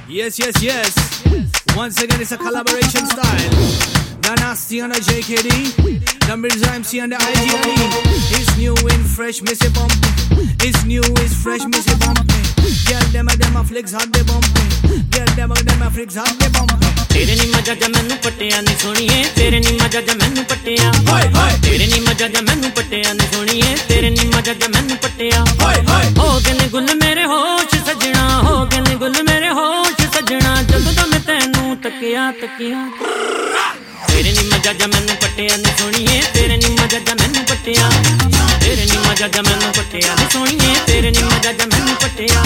Yes, yes, yes. Once again, it's a collaboration style. The Nasty and the JKD, the Mirza MC and the IGLE. It's new and fresh, Missy Bumpy. It's new, it's fresh, Missy Bumpy. Girl, them a flicks hot, they bumpy. Girl, them a flicks hot, they bumpy. तेरे नी मजा जा मैनू पट्टिया नी सोनिए तेरे नी मजा जा मैनू पट्टिया तेरे नी मजा जा मैनू पट्टिया नी सोनिए तेरे नी मजा जा मैनू पट्टिया हो गए गुल मेरे होश सजना हो गए गुल मेरे होश सजना जदों दा मैं तैनू तकिया तकिया तेरे नी मजा जा मैनू पट्टिया नी सोनिए तेरे नी मजा जा मैनू पट्टिया तेरे नी मजा जा मैनू पट्टिया नी सोनिए तेरे नी मजा जा मैनू पट्टिया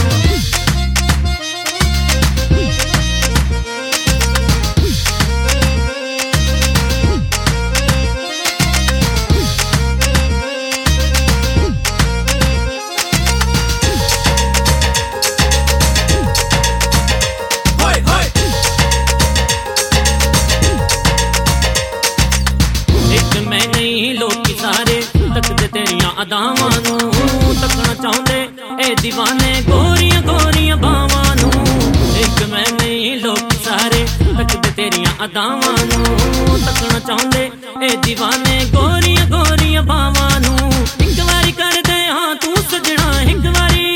अदावां नू तकना चाहुंदे ए दीवाने गोरियां गोरियां बावां नू एक मैं नहीं लोग सारे तकदे तेरियां अदावां नू तकना चाहुंदे ए दीवाने गोरियां गोरियां बावां नू एक वारी कर दे हां तू सजना एक वारी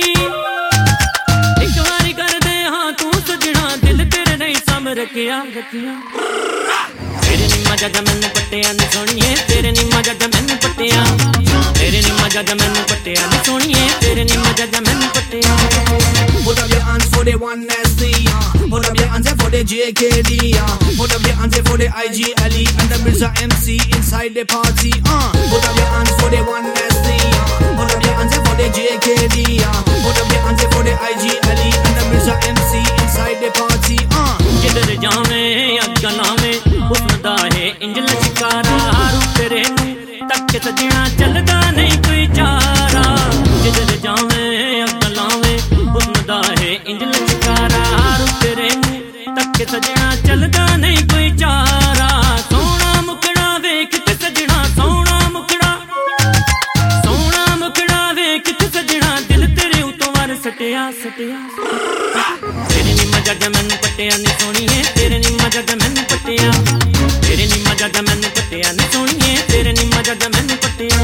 कर दे हां तू सजना दिल तेरे नहीं सम रखिया रखिया तेरे नी मजा जा मैनू पट्टिया नी सोनिए तेरे नी मजा जा मैनू पट्टिया तेरे नी मजा जा मैनू पट्टिया नी सोनिए तेरे नी मजा जा मैनू पट्टिया Put up your hands for the one nasty, put up your hands for the JKD, put up your hands for the IGLE and the Mirza MC inside the party. Put up your hands for the one nasty, put up your hands for the JKD, put up your hands for the IGLE and the Mirza MC inside the party. जिधर जावे अग्ग लावे उसदा है इंजल शिकारा रूप तेरे तक सजना चलदा नहीं कोई चारा जिधर जावे अग्ग लावे उसदा है इंजल शिकारा रूप तेरे तक सजना चलदा नहीं कोई चारा सोना मुखड़ा वेख ते सजना सोना मुखड़ा वेख ते सजना दिल तेरे उतों वार सटिया सटिया तेरे नी मजा जा मैनू पट्टिया नी सोनिए तेरे नी मजा जा मैनू पट्टिया तेरे नी मजा जा मैनू पट्टिया नी सोनिए तेरे नी मजा जा मैनू पट्टिया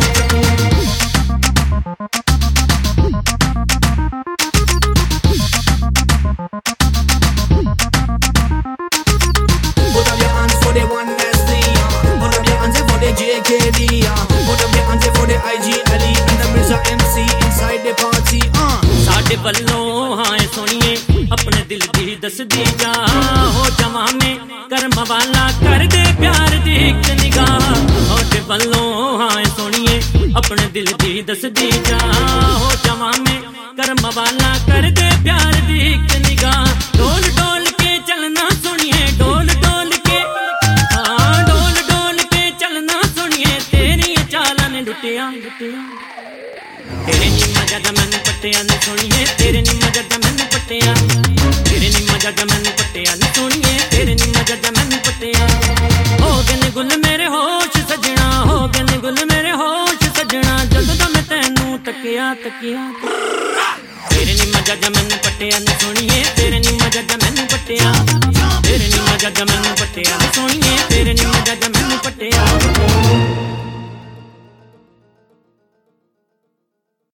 Put up your hands for the one nasty, put up your hands for the JKD, put up your hands for the IGLE and the Mirza MC inside the party. साडे वल्लों हां सोनिए अपने दिल दी दस दी जा हो जमा में कर्म वाला कर दे प्यार दी एक निगाह साडे वल्लों हां सोनिए अपने दिल दी दस दी जा हो जमा में कर्म वाला कर दे प्यार दी एक निगाह डोल डोल के चलना सुनिए डोल डोल के हां डोल डोल के चलना सुनिए तेरी चालां ने लुटिया लुटिया तेरे नी मजा जा मैनू पट्टिया नी सोनिए तेरे नी मजा जा मैनू पट्टिया तेरे नी मजा जा मैनू पट्टिया नी सोनिए तेरे नी मजा जा मैनू पट्टिया हो गए गुल मेरे होश सजना हो गए गुल मेरे होश सजना जदों दा मैं तैनू तकिया तकिया तेरे नी मजा जा मैनू पट्टिया नी सोनिए तेरे नी मजा जा मैनू पट्टिया तेरे नी मजा जा मैनू पट्टिया नी सोनिए तेरे नी मजा जा मैनू पट्टिया